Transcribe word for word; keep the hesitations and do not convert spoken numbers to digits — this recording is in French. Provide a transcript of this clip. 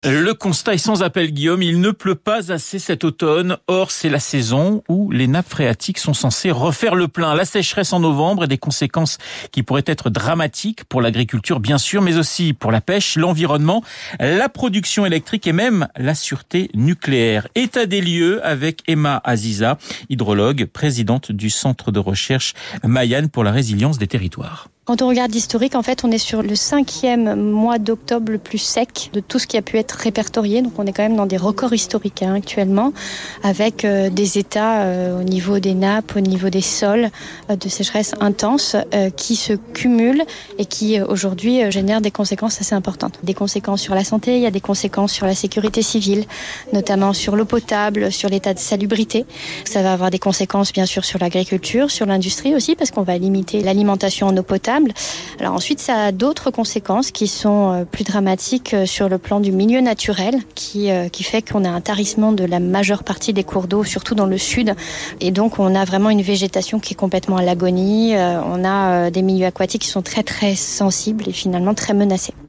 Le constat est sans appel, Guillaume. Il ne pleut pas assez cet automne. Or, c'est la saison où les nappes phréatiques sont censées refaire le plein. La sécheresse en novembre a des conséquences qui pourraient être dramatiques pour l'agriculture, bien sûr, mais aussi pour la pêche, l'environnement, la production électrique et même la sûreté nucléaire. État des lieux avec Emma Aziza, hydrologue, présidente du Centre de recherche Mayenne pour la résilience des territoires. Quand on regarde l'historique, en fait, on est sur le cinquième mois d'octobre le plus sec de tout ce qui a pu être répertorié. Donc, on est quand même dans des records historiques hein, actuellement, avec euh, des états euh, au niveau des nappes, au niveau des sols, euh, de sécheresse intense euh, qui se cumulent et qui euh, aujourd'hui euh, génèrent des conséquences assez importantes. Des conséquences sur la santé, il y a des conséquences sur la sécurité civile, notamment sur l'eau potable, sur l'état de salubrité. Ça va avoir des conséquences bien sûr sur l'agriculture, sur l'industrie aussi, parce qu'on va limiter l'alimentation en eau potable. Alors ensuite, ça a d'autres conséquences qui sont plus dramatiques sur le plan du milieu naturel, qui, qui fait qu'on a un tarissement de la majeure partie des cours d'eau, surtout dans le sud. Et donc, on a vraiment une végétation qui est complètement à l'agonie. On a des milieux aquatiques qui sont très, très sensibles et finalement très menacés.